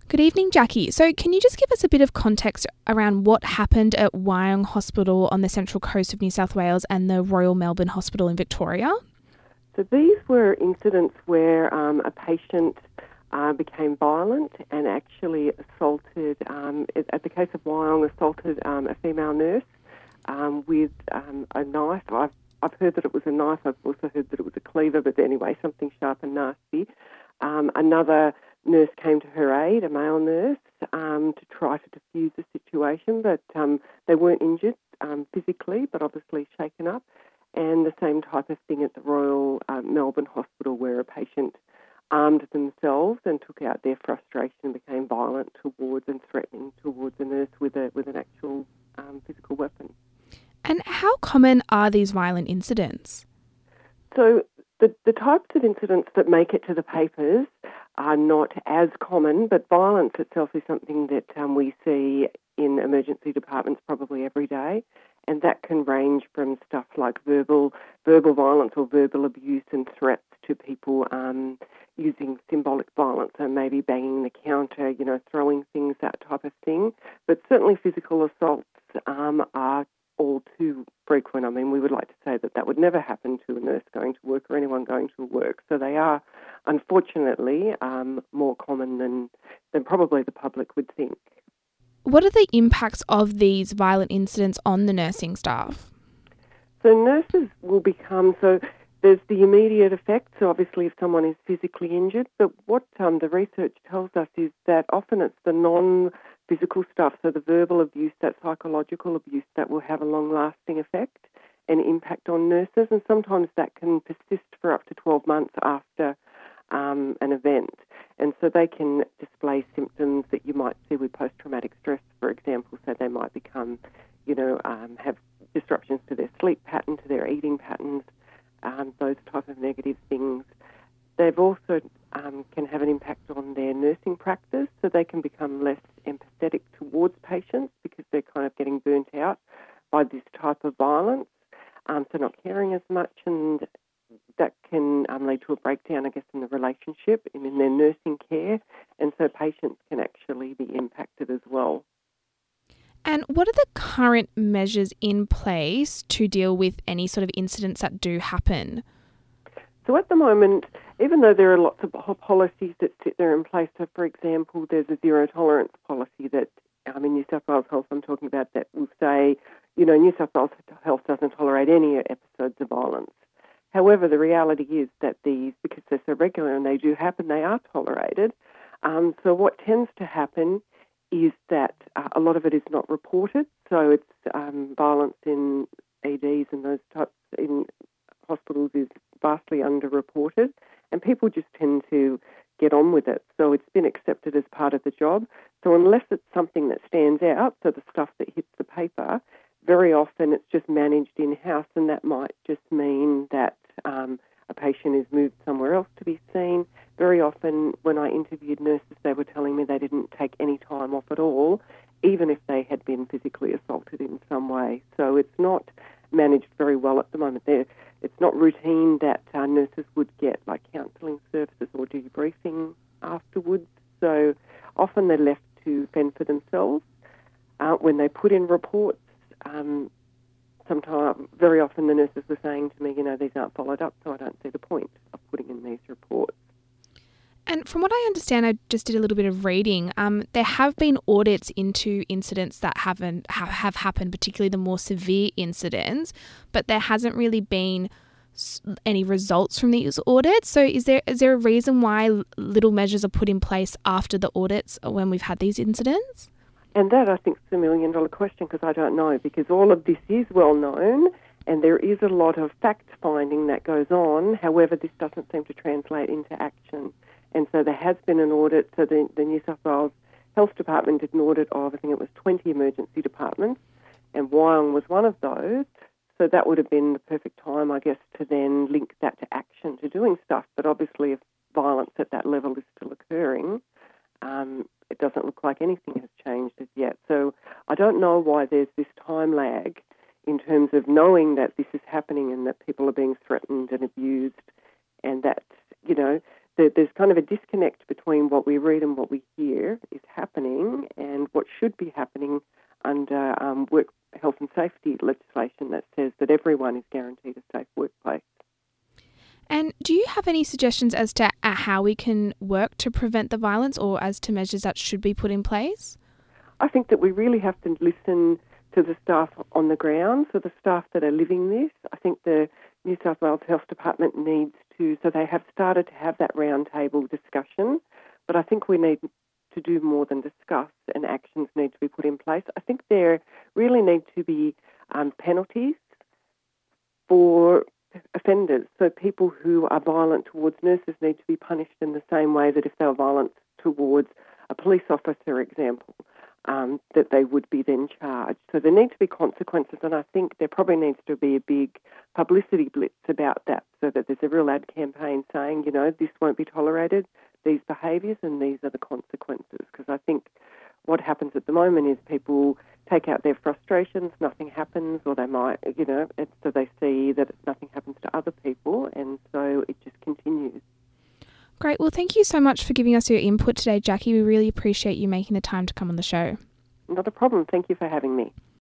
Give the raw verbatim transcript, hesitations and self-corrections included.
Good evening, Jackie. So can you just give us a bit of context around what happened at Wyong Hospital on the central coast of New South Wales and the Royal Melbourne Hospital in Victoria? So these were incidents where um, a patient uh, became violent and actually assaulted, um, at the case of Wyong, assaulted um, a female nurse um, with um, a knife. I've, I've heard that it was a knife. I've also heard that it was a cleaver, but anyway, something sharp and nasty. Um, another nurse came to her aid, a male nurse, um, to try to defuse the situation, but um, they weren't injured um, physically, but obviously shaken up. And the same type of thing at the Royal um, Melbourne Hospital, where a patient armed themselves and took out their frustration and became violent towards and threatening towards a nurse with a with an actual um, physical weapon. And how common are these violent incidents? So the, the types of incidents that make it to the papers are not as common, but violence itself is something that um, we see in emergency departments probably every day. And that can range from stuff like verbal verbal violence or verbal abuse and threats to people um, using symbolic violence, so maybe banging the counter, you know, throwing things, that type of thing. But certainly physical assaults um, are all too frequent. I mean, we would like to say that that would never happen to a nurse going to work or anyone going to work. So they are, unfortunately, um, more common than, than probably the public would think. What are the impacts of these violent incidents on the nursing staff? So nurses will become, so there's the immediate effect, so obviously if someone is physically injured, but what um, the research tells us is that often it's the non-physical stuff, so the verbal abuse, that psychological abuse, that will have a long-lasting effect and impact on nurses, and sometimes that can persist for up to twelve months after um, an event. And so they can display symptoms that you might see with post-traumatic stress, for example. So they might become, you know, um, have disruptions to their sleep pattern, to their eating patterns, um, those type of negative things. They've also um, can have an impact on their nursing practice, so they can become less empathetic towards patients because they're kind of getting burnt out by this type of violence, um, so not caring as much, and that can um, lead to a breakdown, I guess, in the relationship and in their nursing care, and so patients can actually be impacted as well. And what are the current measures in place to deal with any sort of incidents that do happen? So at the moment, even though there are lots of policies that sit there in place, so for example, there's a zero tolerance policy that um, in New South Wales Health I'm talking about that will say, you know, New South Wales Health doesn't tolerate any episodes of violence. However, the reality is that these, because they're so regular and they do happen, they are tolerated. Um, so what tends to happen is that uh, a lot of it is not reported. So it's um, violence in E Ds and those types in hospitals is vastly underreported, and people just tend to get on with it. So it's been accepted as part of the job. So unless it's something that stands out, so the stuff that hits the paper, very often it's just managed in-house, and that might just mean that um, a patient is moved somewhere else to be seen. Very often when I interviewed nurses, they were telling me they didn't take any time off at all, even if they had been physically assaulted in some way. So it's not managed very well at the moment. They're, it's not routine that uh, nurses would get like counselling services or debriefing afterwards. So often they're left to fend for themselves. Uh, when they put in reports, um, sometimes, very often the nurses were saying to me, you know, these aren't followed up, so I don't see the point of putting in these reports. And from what I understand, I just did a little bit of reading, um, there have been audits into incidents that haven't have, have happened, particularly the more severe incidents, but there hasn't really been any results from these audits. So is there is there a reason why little measures are put in place after the audits when we've had these incidents? And that, I think, is a million-dollar question because I don't know, because all of this is well known and there is a lot of fact-finding that goes on. However, this doesn't seem to translate into action. And so there has been an audit. So the, the New South Wales Health Department did an audit of, I think it was twenty emergency departments, and Wyong was one of those. So that would have been the perfect time, I guess, to then link that to action, to doing stuff. But obviously if violence at that level is still occurring, um, it doesn't look like anything has changed as yet. So I don't know why there's this time lag in terms of knowing that this is happening and that people are being threatened and abused and that, you know, there, there's kind of a disconnect between what we read and what we hear is happening and what should be happening under um, work health and safety legislation that says that everyone is guaranteed a safe workplace. And do you have any suggestions as to uh, how we can work to prevent the violence, or as to measures that should be put in place? I think that we really have to listen to the staff on the ground, so the staff that are living this. I think the New South Wales Health Department needs to, so they have started to have that roundtable discussion, but I think we need to do more than discuss, and actions need to be put in place. I think there really need to be um, penalties for offenders. So people who are violent towards nurses need to be punished in the same way that if they were violent towards a police officer, for example, um, that they would be then charged. So there need to be consequences, and I think there probably needs to be a big publicity blitz about that, so that there's a real ad campaign saying, you know, this won't be tolerated, these behaviours, and these are the consequences. Because I think what happens at the moment is people take out their frustrations, nothing happens, or they might, you know, it's, so they see that nothing happens to other people, and so it just continues. Great. Well, thank you so much for giving us your input today, Jackie. We really appreciate you making the time to come on the show. Not a problem. Thank you for having me.